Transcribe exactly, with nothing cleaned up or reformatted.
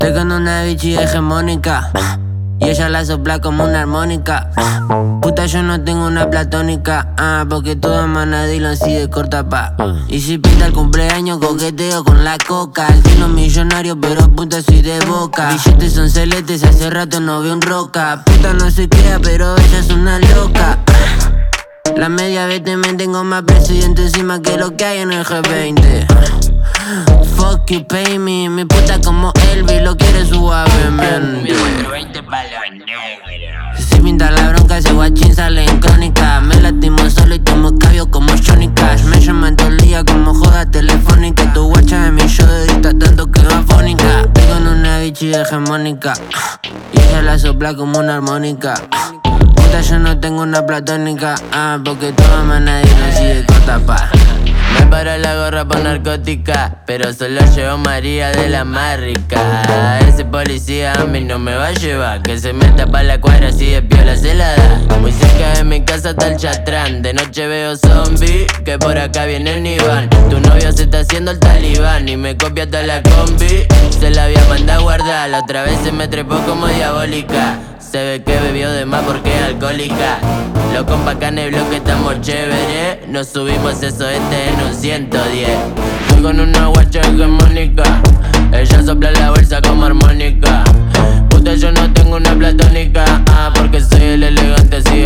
Estoy con una bichi hegemónica y ella la sopla como una armónica. Puta, yo no tengo una platónica, ah, porque toda mana Dylan si de corta pa. Y si pinta el cumpleaños, coqueteo con la coca. El tino millonario, pero puta soy de boca. Billetes son celestes, hace rato no veo un roca. Puta no se queda, pero ella es una loca. La media vez me tengo más presidente encima que lo que hay en el G veinte. Fuck you, pay me. Mi puta como Elvis lo quiere suavemente. Si pinta la bronca, ese guachín sale en crónica. Me lastimo solo y tomo cabio como Johnny Cash. Me llaman todo el día como joda telefónica. Tu guacha de mi show edita tanto que va fónica. Estoy con una bichi hegemónica y ella la sopla como una armónica. Puta, yo no tengo una platónica, ah, porque toda mana Dylan así de corta pa. Me paró la gorra por narcótica, pero solo llevo María de la más rica. Ese policía a mí no me va a llevar, que se meta pa' la cuadra así de piola se la da. Muy cerca de mi casa está el Chatrán, de noche veo zombie, que por acá viene el Nivan. Tu novio se está haciendo el talibán y me copia toda la combi. Se la había mandado a guardar, la otra vez se me trepó como diabólica. Se ve que bebió de más porque es alcohólica. Los compa' acá en el bloque estamos chéveres. Nos subimos eso este en un ciento diez. Estoy con una guacha hegemónica, ella sopla la bolsa como armónica. Puta, yo no tengo una platónica, ah, porque soy el elegante así